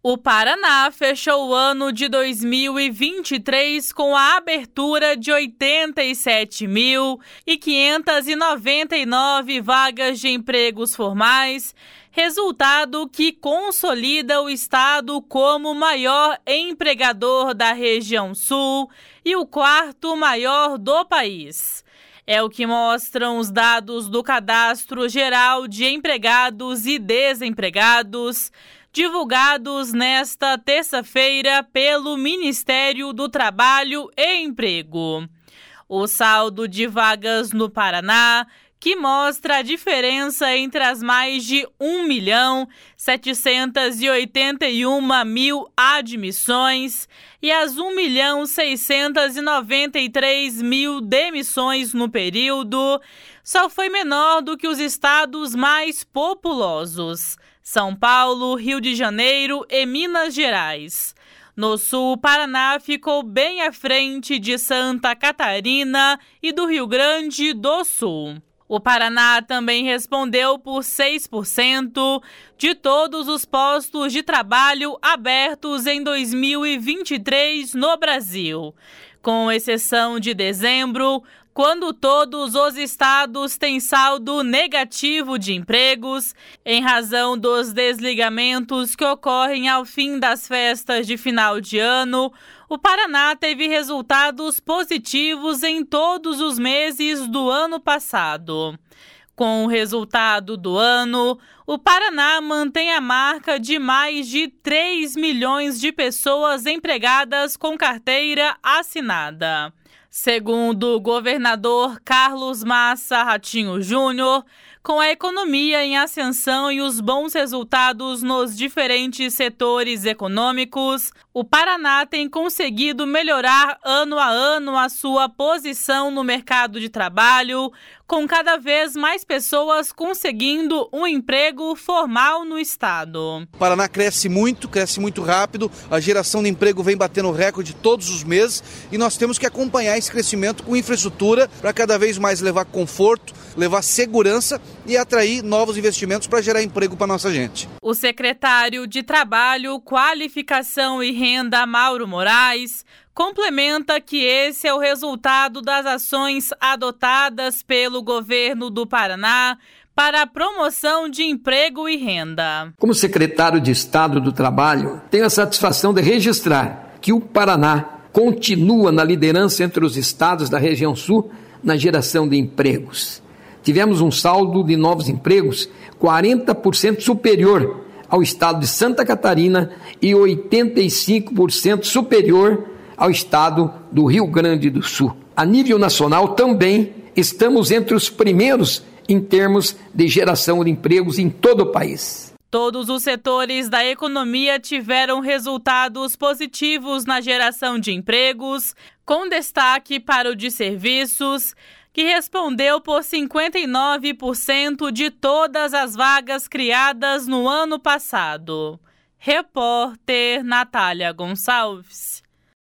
O Paraná fechou o ano de 2023 com a abertura de 87.599 vagas de empregos formais, resultado que consolida o estado como o maior empregador da região sul e o quarto maior do país. É o que mostram os dados do Cadastro Geral de Empregados e Desempregados, divulgados nesta terça-feira pelo Ministério do Trabalho e Emprego. O saldo de vagas no Paraná, que mostra a diferença entre as mais de 1.781.000 admissões e as 1.693.000 demissões no período, só foi menor do que os estados mais populosos: São Paulo, Rio de Janeiro e Minas Gerais. No sul, o Paraná ficou bem à frente de Santa Catarina e do Rio Grande do Sul. O Paraná também respondeu por 6% de todos os postos de trabalho abertos em 2023 no Brasil, com exceção de dezembro, quando todos os estados têm saldo negativo de empregos, em razão dos desligamentos que ocorrem ao fim das festas de final de ano. O Paraná teve resultados positivos em todos os meses do ano passado. Com o resultado do ano, o Paraná mantém a marca de mais de 3 milhões de pessoas empregadas com carteira assinada. Segundo o governador Carlos Massa Ratinho Júnior, com a economia em ascensão e os bons resultados nos diferentes setores econômicos, o Paraná tem conseguido melhorar ano a ano a sua posição no mercado de trabalho, com cada vez mais pessoas conseguindo um emprego formal no estado. O Paraná cresce muito rápido, a geração de emprego vem batendo recorde todos os meses e nós temos que acompanhar esse crescimento com infraestrutura para cada vez mais levar conforto, levar segurança e atrair novos investimentos para gerar emprego para nossa gente. O secretário de Trabalho, Qualificação e Renda, Mauro Moraes, complementa que esse é o resultado das ações adotadas pelo governo do Paraná para a promoção de emprego e renda. Como secretário de Estado do Trabalho, tenho a satisfação de registrar que o Paraná continua na liderança entre os estados da região sul na geração de empregos. Tivemos um saldo de novos empregos 40% superior ao estado de Santa Catarina e 85% superior ao estado do Rio Grande do Sul. A nível nacional também estamos entre os primeiros em termos de geração de empregos em todo o país. Todos os setores da economia tiveram resultados positivos na geração de empregos, com destaque para o de serviços, que respondeu por 59% de todas as vagas criadas no ano passado. Repórter Natália Gonçalves.